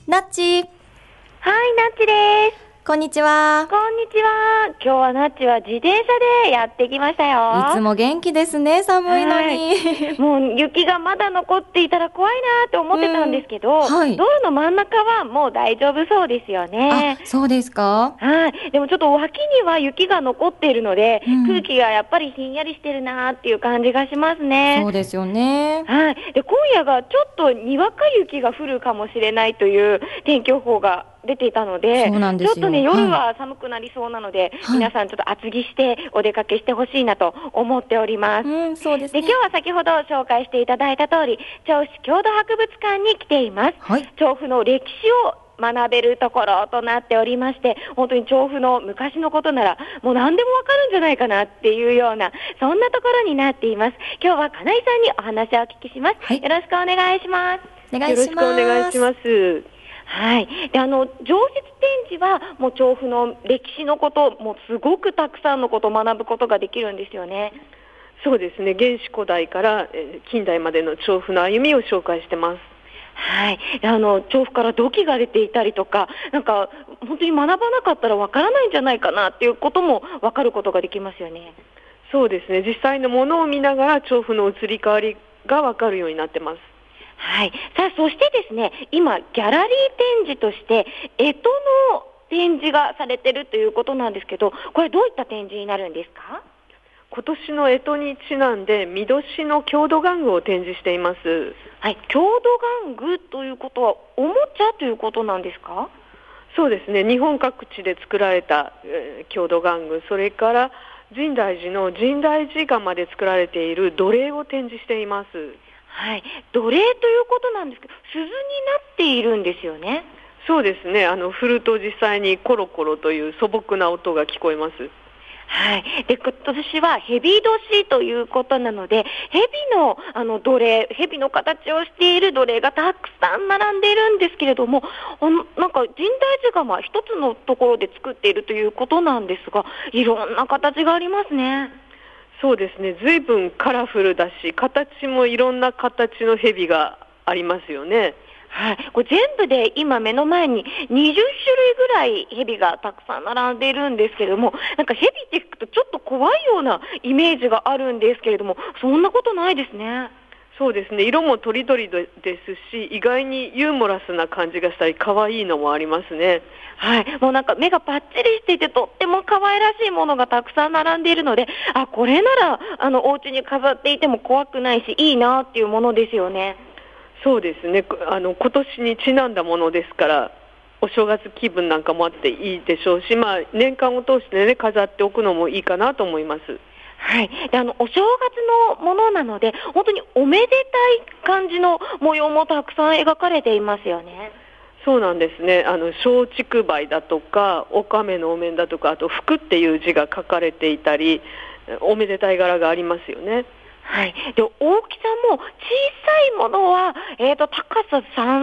ナッチ。 はい、ナッチです。 こんにちは。 こんにちは。今日はナッチは自転車でやってきましたよ。 いつも元気ですね、寒いのに。 もう雪がまだ残っていたら怖いなって思ってたんですけど、 はい、 道路の真ん中はもう大丈夫そうですよね。 あ、そうですか。 はい。でもちょっと脇には雪が残っているので、空気がやっぱりひんやりしてるなっていう感じがしますね。 そうですよね。 はい。で、今夜がちょっとにわか雪が降るかもしれないという天気予報が出ていたので、 そうなんですよ。 ちょっとね、夜は寒くなりそうなので、皆さんちょっと厚着してお出かけしてほしいなと思っております。 そうですね。 で、今日は先ほど紹介していただいた通り、調布市郷土博物館に来ています。 はい。 調布の歴史を学べるところとなっておりまして、本当に調布の昔のことならもう何でもわかるんじゃないかなっていうような、そんなところになっています。今日は金井さんにお話をお聞きします。はい、よろしくお願いします。 お願いします。 よろしくお願いします。 はい。で、常設展示はもう調布の歴史のこと、もうすごくたくさんのことを学ぶことができるんですよね。 そうですね。原始古代から近代までの調布の歩みを紹介してます。 はい。調布から土器が出ていたりとか、なんか本当に学ばなかったらわからないんじゃないかなっていうこともわかることができますよね。 そうですね。実際のものを見ながら調布の移り変わりがわかるようになってます。 はい。さあ、そしてですね、今ギャラリー展示として干支の展示がされているということなんですけど、これどういった展示になるんですか？ 今年の干支にちなんで見年の郷土玩具を展示しています。 はい。郷土玩具ということはおもちゃということなんですか？ そうですね。日本各地で作られた、郷土玩具、それから深大寺の深大寺窯で作られている土鈴を展示しています。 はい。土鈴ということなんですけど、鈴になっているんですよね。 そうですね。振ると実際にコロコロという素朴な音が聞こえます。 はい。で、今年は蛇年ということなので、蛇の土鈴、蛇の形をしている土鈴がたくさん並んでいるんですけれども、なんか深大寺窯一つのところで作っているということなんですが、いろんな形がありますね。 そうですね。随分カラフルだし、形もいろんな形の蛇がありますよね。 はい。これ全部で今目の前に20種類ぐらい蛇がたくさん並んでいるんですけれども、なんか蛇って聞くとちょっと怖いようなイメージがあるんですけれども、そんなことないですね。 そうですね。色もとりどりですし、意外にユーモラスな感じがしたり、可愛いのもありますね。 はい。もうなんか目がパッチリしていて、とっても可愛らしいものがたくさん並んでいるので、あ、これならお家に飾っていても怖くないし、いいなっていうものですよね。 そうですね。今年にちなんだものですから、お正月気分なんかもあっていいでしょうし、年間を通してね、飾っておくのもいいかなと思います。 はい。で、お正月のものなので、本当におめでたい感じの模様もたくさん描かれていますよね。 そうなんですね。松竹梅だとか、おかめのお面だとか、あと福っていう字が書かれていたり、おめでたい柄がありますよね。 はい。で、大きさも小さいものは、高さ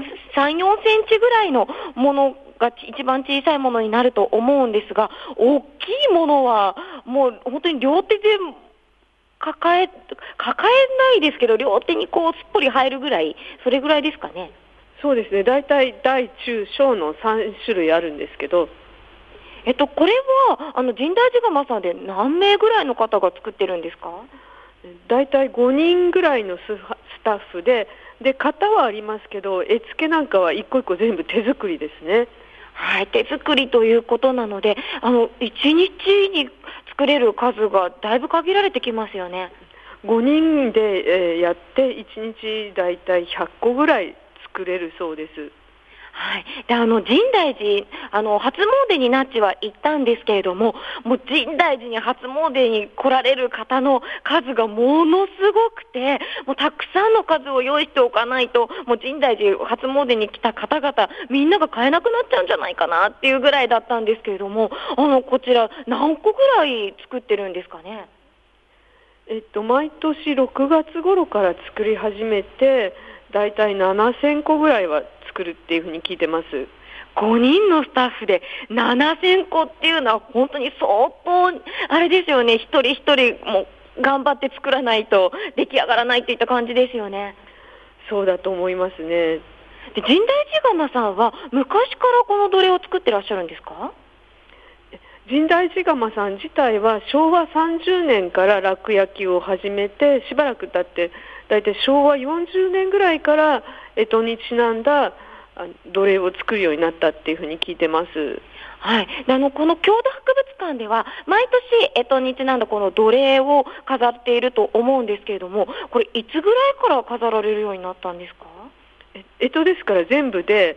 3、4センチぐらいのものが一番小さいものになると思うんですが、大きいものはもう本当に両手で抱えないですけど、両手にこうすっぽり入るぐらい、それぐらいですかね。 そうですね。だいたい大中小の3種類あるんですけど、 これは深大寺窯さんで何名ぐらいの方が作ってるんですか？ だいたい5人ぐらいのスタッフで、型はありますけど、絵付けなんかは一個一個全部手作りですね。 はい、手作りということなので、1日に作れる数がだいぶ限られてきますよね。 5人で、やって1日だいたい100個ぐらい作れるそうです。 はい。で、深大寺、初詣にナッチは行ったんですけれども、もう深大寺に初詣に来られる方の数がものすごくて、もうたくさんの数を用意しておかないと、もう深大寺初詣に来た方々、みんなが買えなくなっちゃうんじゃないかなっていうぐらいだったんですけれども、こちら何個ぐらい作ってるんですかね？ 毎年6月頃から作り始めて、だいたい7000個ぐらいは作るっていうふうに聞いてます。 5人のスタッフで7000個っていうのは本当に相当あれですよね。一人一人も頑張って作らないと出来上がらないといった感じですよね。 そうだと思いますね。 で、神代寺釜さんは昔からこの土鈴を作ってらっしゃるんですか？ 神代寺釜さん自体は昭和30年から楽焼きを始めて、しばらく経ってだいたい昭和40年ぐらいから干支にちなんだ土鈴を作るようになったっていうふうに聞いてます。 はい。で、この郷土博物館では毎年干支にちなんだこの土鈴を飾っていると思うんですけれども、これいつぐらいから飾られるようになったんですか？ 干支ですから全部で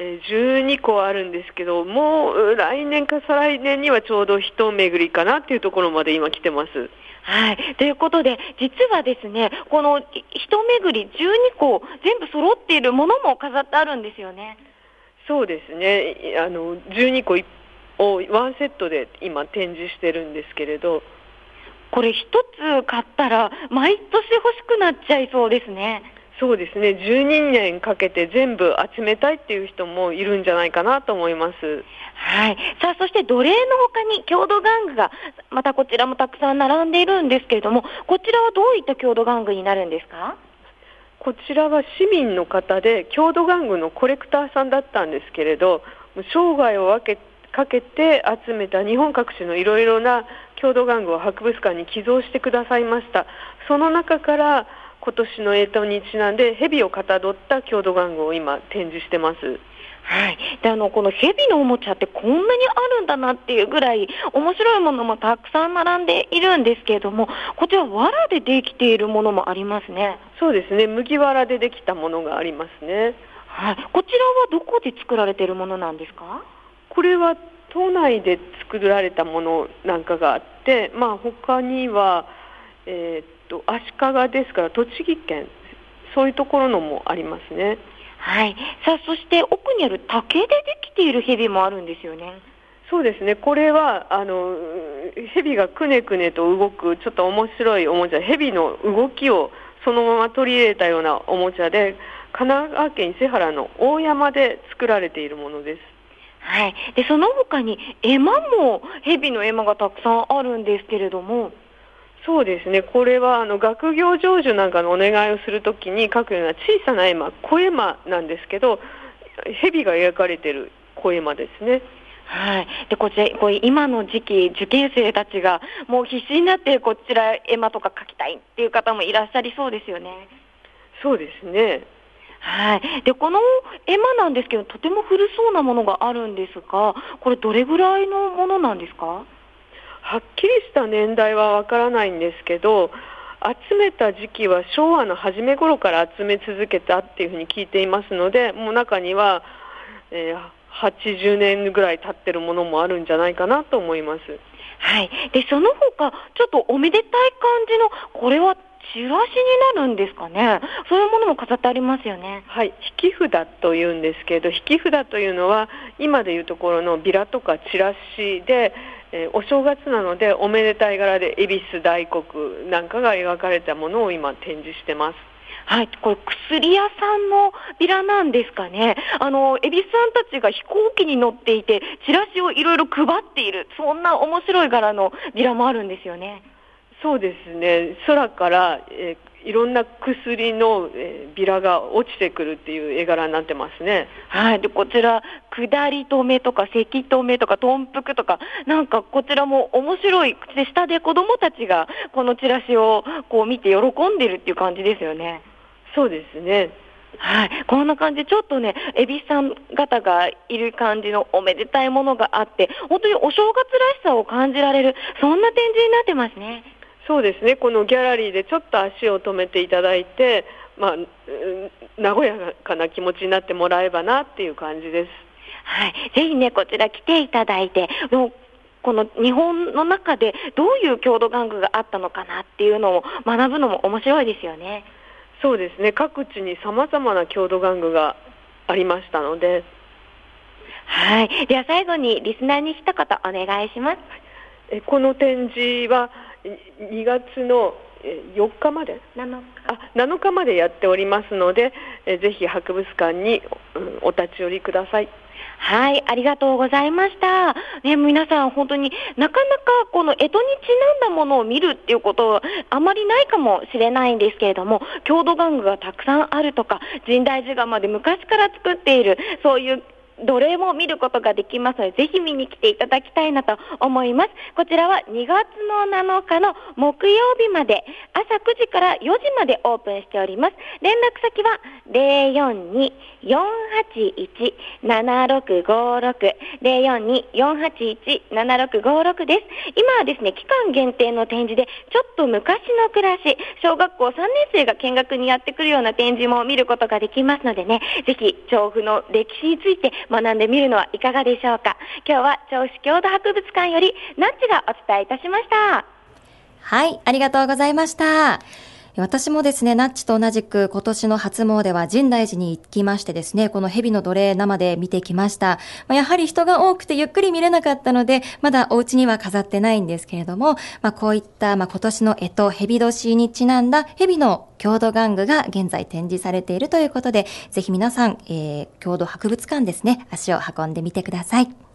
12個あるんですけど、もう来年か再来年にはちょうど一巡りかなっていうところまで今来てます。 はい。ということで、実はですね、この一巡り12個全部揃っているものも飾ってあるんですよね。 そうですね。12個をワンセットで今展示してるんですけれど、 これ一つ買ったら毎年欲しくなっちゃいそうですね。 そうですね。12年かけて全部集めたいっていう人もいるんじゃないかなと思います。 はい。さあ、そして土鈴の他に郷土玩具がまたこちらもたくさん並んでいるんですけれども、こちらはどういった郷土玩具になるんですか？ こちらは市民の方で郷土玩具のコレクターさんだったんですけれど、生涯をかけて集めた日本各地のいろいろな郷土玩具を博物館に寄贈してくださいました。その中から今年の干支にちなんで蛇をかたどった郷土玩具を今展示してます。 はい。で、この蛇のおもちゃってこんなにあるんだなっていうぐらい面白いものもたくさん並んでいるんですけれども、こちら藁でできているものもありますね。 そうですね。麦わらでできたものがありますね。 はい。こちらはどこで作られているものなんですか？ これは都内で作られたものなんかがあって、他には、足利ですから栃木県、そういうところのもありますね。 はい。さあ、そして奥にある竹でできている蛇もあるんですよね。 そうですね。これは蛇がくねくねと動くちょっと面白いおもちゃ、蛇の動きをそのまま取り入れたようなおもちゃで、神奈川県伊勢原の大山で作られているものです。 はい。で、その他に絵馬も蛇の絵馬がたくさんあるんですけれども、 そうですね。これは学業成就なんかのお願いをするときに描くような小さな絵馬、小絵馬なんですけど、蛇が描かれている小絵馬ですね。 はい。で、これ今の時期、受験生たちがもう必死になってこちら絵馬とか描きたいっていう方もいらっしゃりそうですよね。 そうですね。 はい。で、この絵馬なんですけど、とても古そうなものがあるんですが、これどれぐらいのものなんですか？ はっきりした年代はわからないんですけど、集めた時期は昭和の初め頃から集め続けたっていうふうに聞いていますので、もう中には、80年ぐらい経ってるものもあるんじゃないかなと思います。 はい。で、その他、ちょっとおめでたい感じの、これはチラシになるんですかね。そういうものも飾ってありますよね。 はい、引き札というんですけど、引き札というのは今でいうところのビラとかチラシで、お正月なのでおめでたい柄で恵比寿大黒なんかが描かれたものを今展示してます。 はい、これ薬屋さんのビラなんですかね。恵比寿さんたちが飛行機に乗っていて、チラシをいろいろ配っている、そんな面白い柄のビラもあるんですよね。 そうですね。空から、いろんな薬の、ビラが落ちてくるっていう絵柄になってますね。 はい。で、こちら、下り止めとか、せき止めとか、豚腹とか、なんかこちらも面白い。で、下で子供たちがこのチラシをこう見て喜んでるっていう感じですよね。 そうですね。 はい。こんな感じで、ちょっとね、恵比寿さん方がいる感じのおめでたいものがあって、本当にお正月らしさを感じられる、そんな展示になってますね。 そうですね。このギャラリーでちょっと足を止めていただいて、和やかな気持ちになってもらえばなっていう感じです。 はい。ぜひね、こちら来ていただいて、この日本の中でどういう郷土玩具があったのかなっていうのを学ぶのも面白いですよね。 そうですね。各地に様々な郷土玩具がありましたので。 はい。では最後にリスナーに一言お願いします。 この展示は2月の4日まで 7 7日までやっておりますので、ぜひ博物館に、お立ち寄りください。 はい、ありがとうございました。ね、皆さん本当になかなかこの干支にちなんだものを見るっていうことはあまりないかもしれないんですけれども、郷土玩具がたくさんあるとか、深大寺窯で昔から作っている、そういう奴隷も見ることができますので、ぜひ見に来ていただきたいなと思います。こちらは2月の7日の木曜日まで、朝9時から4時までオープンしております。連絡先は 042-481-7656 042-481-7656 です。今はですね、期間限定の展示で、ちょっと昔の暮らし、小学校3年生が見学にやってくるような展示も見ることができますのでね、ぜひ調布の歴史について学んでみるのはいかがでしょうか。今日は銚子郷土博物館よりナッチがお伝えいたしました。 はい、ありがとうございました。私もですね、ナッチと同じく今年の初詣は深大寺に行きましてですね、この蛇の奴隷生で見てきました。やはり人が多くてゆっくり見れなかったので、まだお家には飾ってないんですけれども、こういった今年の蛇年にちなんだ蛇の郷土玩具が現在展示されているということで、ぜひ皆さん、郷土博物館ですね、足を運んでみてください。